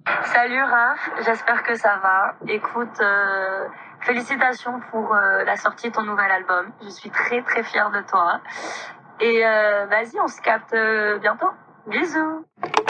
Salut Raph, j'espère que ça va. Écoute, félicitations pour la sortie de ton nouvel album. Je suis très très fière de toi. Et vas-y, on se capte bientôt. Bisous.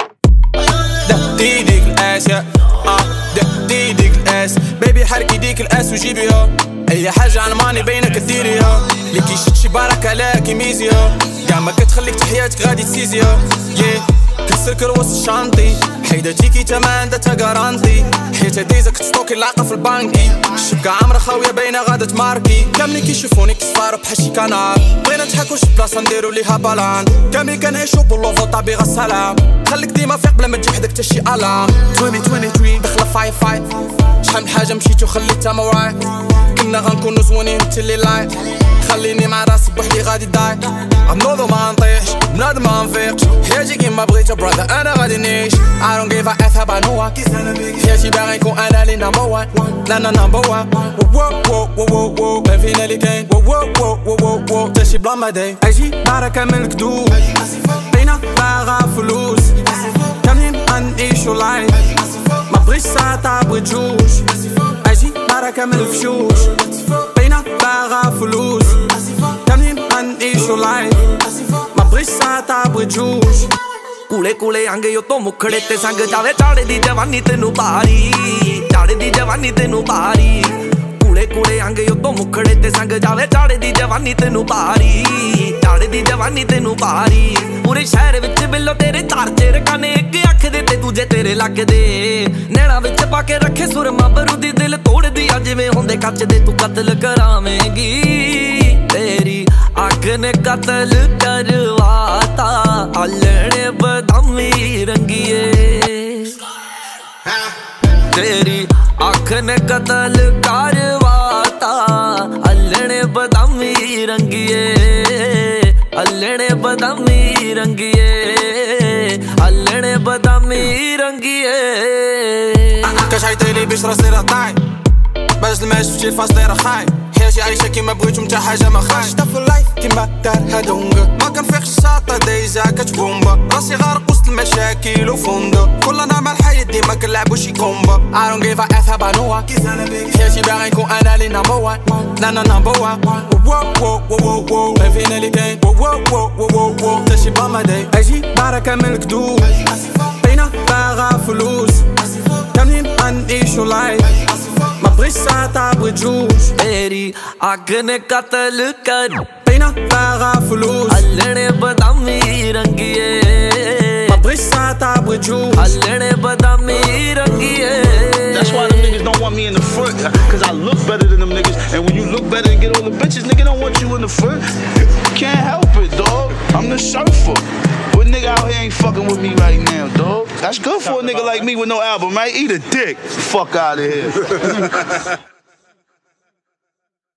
دي ديك القاس يا دي ديك القاس بيبي حركي ديك القاس وجيبيها اي حاجه على ماني بينك تديريها ليكي شي بركه لا كيميزيها كاع ما كتخليك تحياتك غادي تسيزيها كتسكر وسط شانطي حيدتيكي تمان داتها كارانتي حيت ديزا كتستوكي العاقه في البانكي الشبكه عامره خاويه باينه غادا تماركي كاملين كيشوفوني كتصفاروا بحال شي كنار بغينا نضحكوا شي بلاصه نديرو ليها بالان كاملين كنعيشو بولوفو طبيعه السلام خليك ديما فيق بلا ما تجي حدك حتى شي الام 2023 داخله فاي شحال من حاجه مشيت وخليتها موراي كنا غنكونو زوينين انت اللي لايك خليني مع راسي بوحدي غادي داي غنوضو ما نطيحش بنادم ما نفيقش حياتي كيما بغيتها براذر انا غادي نعيش I don't give a F about no one حياتي باغي نكون انا اللي نمبر وان لا نمبر وان وو ما فينا اللي كاين وو تا شي بلا ما داين اجي بركة من الكدوب بينا باغا فلوس كاملين غنعيشو لايف ما بغيتش ساعة بغيت جوج اجي بركة من الفشوش بينا باغا فلوس كاملين غنعيشو لايف ما بغيتش ساعة بغيت جوج ਕੂਲੇ ਕੂਲੇ ਅੰਗੇ ਉਤੋਂ ਮੁਖੜੇ ਤੇ ਸੰਗ ਜਾਵੇ ਝਾੜੇ ਦੀ ਜਵਾਨੀ ਤੈਨੂੰ ਭਾਰੀ ਝਾੜੇ ਦੀ ਜਵਾਨੀ ਤੈਨੂੰ ਭਾਰੀ ਕੂਲੇ ਕੂਲੇ ਅੰਗੇ ਉਤੋਂ ਮੁਖੜੇ ਤੇ ਸੰਗ ਜਾਵੇ ਝਾੜੇ ਦੀ ਜਵਾਨੀ ਤੈਨੂੰ ਭਾਰੀ ਝਾੜੇ ਦੀ ਜਵਾਨੀ ਤੈਨੂੰ ਭਾਰੀ ਪੂਰੇ ਸ਼ਹਿਰ ਵਿੱਚ ਬਿੱਲੋ ਤੇਰੇ ਚਾਰ ਚਿਰ ਕਾਨੇ ਇੱਕ ਅੱਖ ਦੇ ਤੇ ਦੂਜੇ ਤੇਰੇ ਲੱਗਦੇ ਨੈਣਾ ਵਿੱਚ ਪਾ ਕੇ ਰੱਖੇ ਸੁਰਮਾ ਬਰੂਦੀ ਦਿਲ ਤੋੜਦੀ ਆ ਜਿਵੇਂ ਹੁੰਦੇ ਕੱਚ ਦੇ ਤੂੰ ਕਤਲ ਕਰਾਵੇਂਗੀ ਤੇਰੀ ਅੱਖ ਨੇ ਕਤਲ ਕਰਵਾਤਾ ਆਲਣੇ ਬਦਾਮੀ ਰੰਗੀਏ ਤੇਰੀ ਅੱਖ ਨੇ ਕਤਲ ਕਰਵਾਤਾ ਆਲਣੇ ਬਦਾਮੀ ਰੰਗੀਏ ਆਲਣੇ ਬਦਾਮੀ ਰੰਗੀਏ ਆਲਣੇ ਬਦਾਮੀ ਰੰਗੀਏ كشعيتي لي باش راسي راه طاي باش الماش في الفاس دايره خاي حياتي عايشه كيما بغيت ومتا حاجه ما خاش شتا في اللايف كيما دار هادونغ ما كنفيقش الشاطه دايزا كتبومبا راسي غارق وسط المشاكل وفندق كل نهار مع الحياه ديما كنلعبو شي كومبا I don't give a F about no one حياتي باغي نكون انا اللي نمبر وان لا نمبر وان وو ما فينا اللي كاين وو تا شي بلا ما داين اجي بركه من الكدوب بينا باغا فلوس كاملين غنعيشو لايف ما بغيتش ساعة بغيت جوج تيري ਅੱਗ ਨੇ ਕਤਲ ਕਰ بينا باغا فلوس ਆਲਣੇ ਬਦਾਮੀ ਰੰਗੀਏ ما بغيتش ساعة بغيت جوج ਆਲਣੇ ਬਦਾਮੀ ਰੰਗੀਏ That's why them niggas don't want me in the front, cause I look better than them niggas. And when you look better and get all the bitches, nigga don't want you in the front. Can't help it, dog. I'm the surfer. What nigga out here ain't fucking with me right now, dog? That's good for a nigga like me with no album, right? Eat a dick. Fuck out of here.